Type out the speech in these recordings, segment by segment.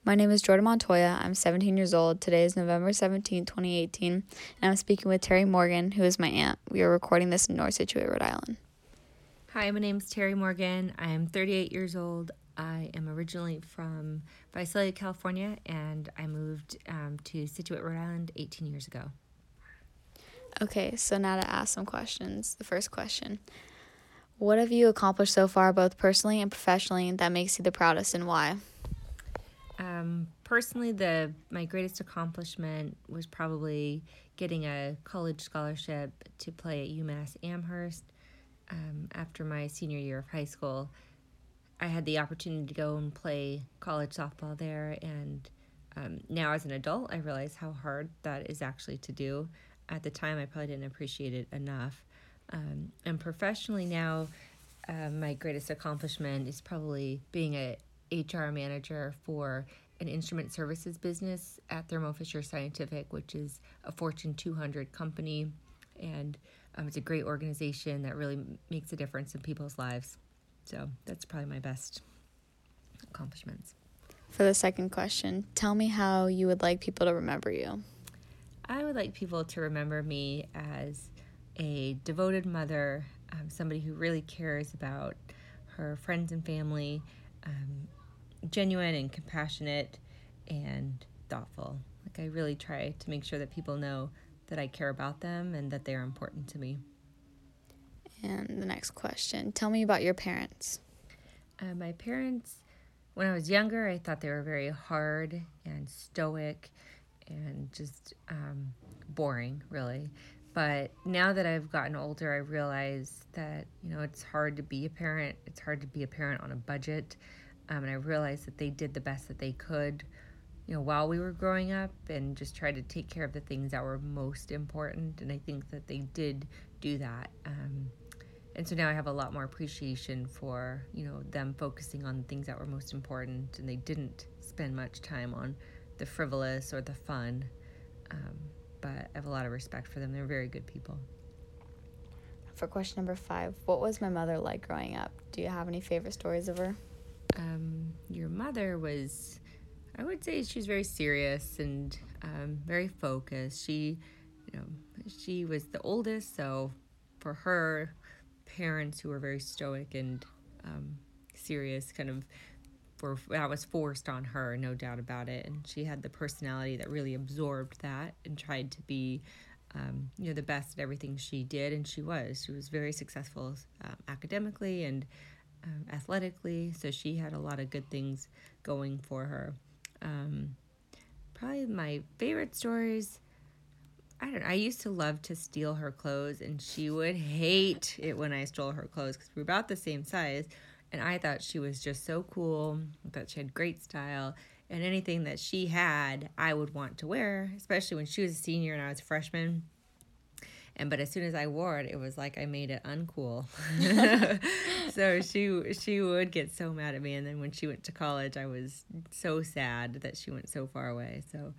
My name is Jordan Montoya. I'm 17 years old. Today is November 17, 2018, and I'm speaking with Terry Morgan, who is my aunt. We are recording this in North Scituate, Rhode Island. Hi, my name's Terry Morgan. I'm 38 years old. I am originally from Visalia, California, and I moved to Scituate, Rhode Island 18 years ago. Okay, so now to ask some questions. The first question: what have you accomplished so far, both personally and professionally, that makes you the proudest, and why? Personally, my greatest accomplishment was probably getting a college scholarship to play at UMass Amherst. After my senior year of high school, I had the opportunity to go and play college softball there, and now as an adult, I realize how hard that is actually to do. At the time, I probably didn't appreciate it enough. And professionally now, my greatest accomplishment is probably being a HR manager for an instrument services business at Thermo Fisher Scientific, which is a Fortune 200 company, and it's a great organization that really makes a difference in people's lives. So that's probably my best accomplishments. For the second question, tell me how you would like people to remember you. I would like people to remember me as a devoted mother, somebody who really cares about her friends and family, genuine and compassionate and thoughtful. Like, I really try to make sure that people know that I care about them and that they're important to me. And the next question, tell me about your parents. My parents, when I was younger, I thought they were very hard and stoic and just boring, really. But now that I've gotten older, I realize that, it's hard to be a parent. It's hard to be a parent on a budget. And I realized that they did the best that they could, while we were growing up, and just tried to take care of the things that were most important. And I think that they did do that. And so now I have a lot more appreciation for, them focusing on the things that were most important, and they didn't spend much time on the frivolous or the fun. But I have a lot of respect for them. They're very good people. For question number 5, what was my mother like growing up? Do you have any favorite stories of her? Your mother was, I would say she was very serious and very focused. She was the oldest, so for her, parents who were very stoic and serious that was forced on her, no doubt about it. And she had the personality that really absorbed that and tried to be the best at everything she did, and she was very successful academically and athletically, so she had a lot of good things going for her. Probably my favorite stories, I used to love to steal her clothes, and she would hate it when I stole her clothes because we were about the same size, and I thought she was just so cool. I thought she had great style, and anything that she had, I would want to wear, especially when she was a senior and I was a freshman. But as soon as I wore it, it was like I made it uncool. So she would get so mad at me, and then when she went to college, I was so sad that she went so far away. So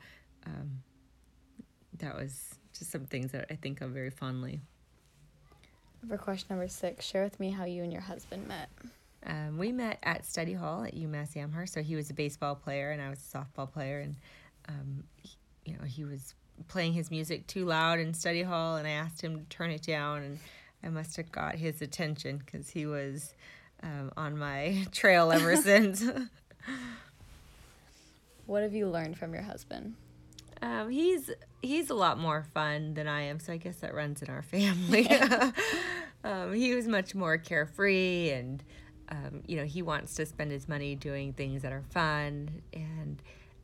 that was just some things that I think of very fondly. For question number 6, share with me how you and your husband met. We met at study hall at UMass Amherst. So he was a baseball player and I was a softball player, and he was playing his music too loud in study hall, and I asked him to turn it down, and I must have got his attention because he was on my trail ever since. What have you learned from your husband? He's a lot more fun than I am, so I guess that runs in our family. He was much more carefree, and he wants to spend his money doing things that are fun, and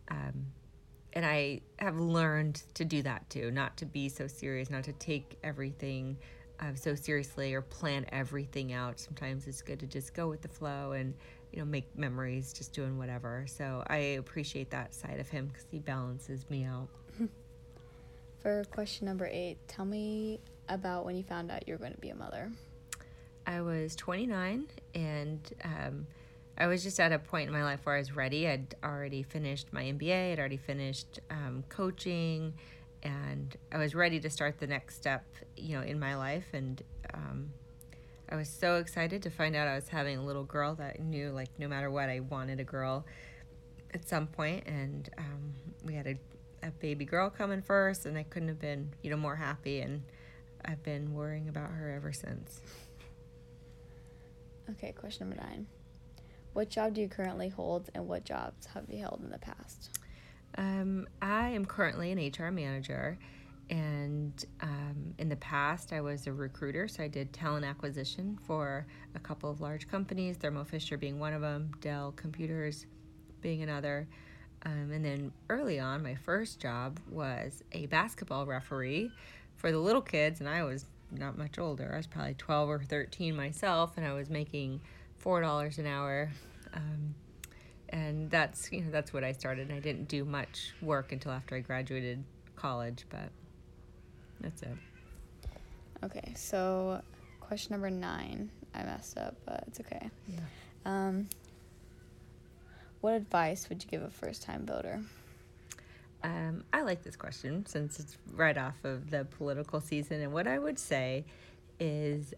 I have learned to do that too, not to be so serious, not to take everything so seriously or plan everything out. Sometimes it's good to just go with the flow and make memories just doing whatever. So I appreciate that side of him because he balances me out. For question number 8, tell me about when you found out you were going to be a mother. I was 29, and I was just at a point in my life where I was ready. I'd already finished my MBA. I'd already finished coaching, and I was ready to start the next step, in my life. And I was so excited to find out I was having a little girl that I knew, no matter what, I wanted a girl. at some point, and we had a baby girl coming first, and I couldn't have been, more happy, and I've been worrying about her ever since. Okay, question number 9. What job do you currently hold, and what jobs have you held in the past? I am currently an HR manager, and in the past I was a recruiter, so I did talent acquisition for a couple of large companies, Thermo Fisher being one of them, Dell Computers being another. And then early on, my first job was a basketball referee for the little kids, and I was not much older. I was probably 12 or 13 myself, and I was making $4 an hour. And that's what I started. And I didn't do much work until after I graduated college, but that's it. Okay, so question number 9. I messed up, but it's okay. Yeah. What advice would you give a first-time voter? I like this question since it's right off of the political season. And what I would say is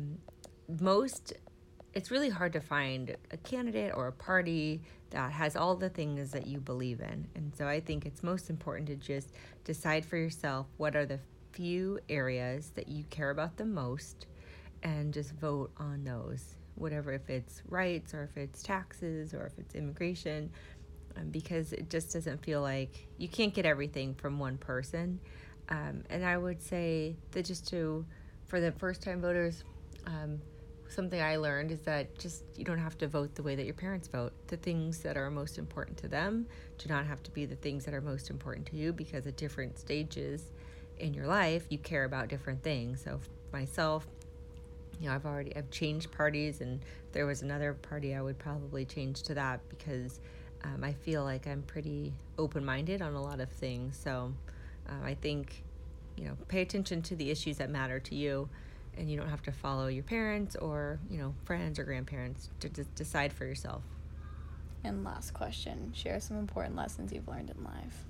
it's really hard to find a candidate or a party that has all the things that you believe in. And so I think it's most important to just decide for yourself what are the few areas that you care about the most and just vote on those. Whatever, if it's rights or if it's taxes or if it's immigration, because it just doesn't feel like you can't get everything from one person. And I would say that for the first-time voters, something I learned is that just you don't have to vote the way that your parents vote. The things that are most important to them do not have to be the things that are most important to you, because at different stages in your life, you care about different things. So myself, I've changed parties, and if there was another party, I would probably change to that, because I feel like I'm pretty open-minded on a lot of things. So I think, pay attention to the issues that matter to you, and you don't have to follow your parents or, friends or grandparents to decide for yourself. And last question, share some important lessons you've learned in life.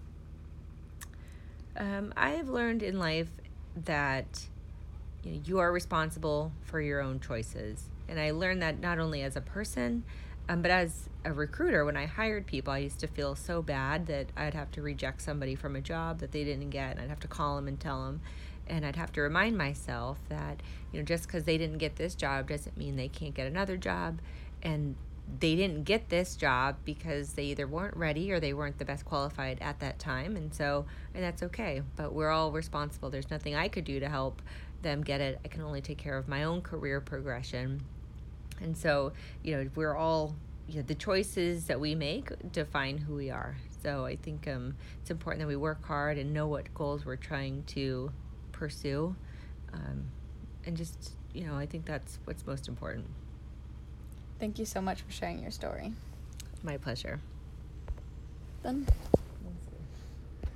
I have learned in life that you are responsible for your own choices. And I learned that not only as a person, but as a recruiter. When I hired people, I used to feel so bad that I'd have to reject somebody from a job that they didn't get, and I'd have to call them and tell them. And I'd have to remind myself that, just because they didn't get this job doesn't mean they can't get another job. And they didn't get this job because they either weren't ready or they weren't the best qualified at that time. And that's okay. But we're all responsible. There's nothing I could do to help them get it. I can only take care of my own career progression. And so, we're all, the choices that we make define who we are. So I think it's important that we work hard and know what goals we're trying to pursue. And just, I think that's what's most important. Thank you so much for sharing your story. My pleasure. Then.